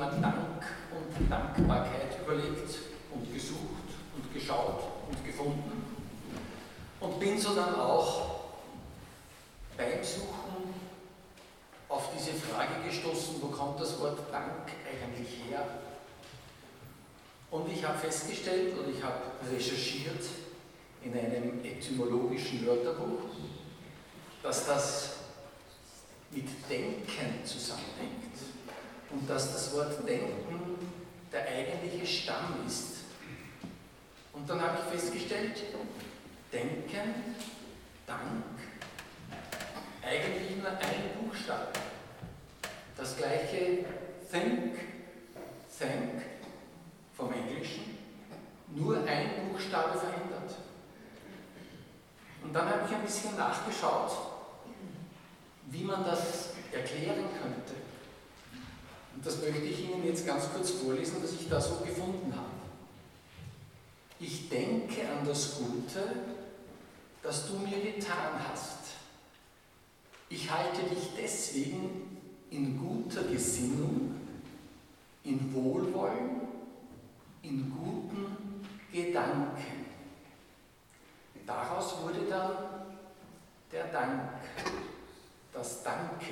Thema Dank und Dankbarkeit überlegt und gesucht und geschaut und gefunden und bin so dann auch beim Suchen auf diese Frage gestoßen, wo kommt das Wort Dank eigentlich her? Und ich habe festgestellt und ich habe recherchiert in einem etymologischen Wörterbuch, dass das mit Denken zusammenhängt und dass das Wort Denken der eigentliche Stamm ist. Und dann habe ich festgestellt, Denken, Dank, eigentlich nur ein Buchstabe. Das gleiche Think, Thank vom Englischen, nur ein Buchstabe verändert. Und dann habe ich ein bisschen nachgeschaut, wie man das erklären könnte. Und das möchte ich Ihnen jetzt ganz kurz vorlesen, was ich da so gefunden habe. Ich denke an das Gute, das du mir getan hast. Ich halte dich deswegen in guter Gesinnung, in Wohlwollen, in guten Gedanken. Daraus wurde dann der Dank, das Danke.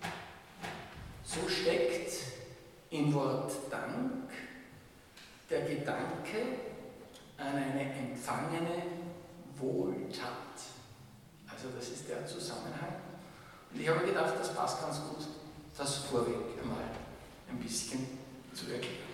So steckt im Wort Dank der Gedanke an eine empfangene Wohltat. Also das ist der Zusammenhang. Und ich habe gedacht, das passt ganz gut, das vorweg einmal ein bisschen zu erklären.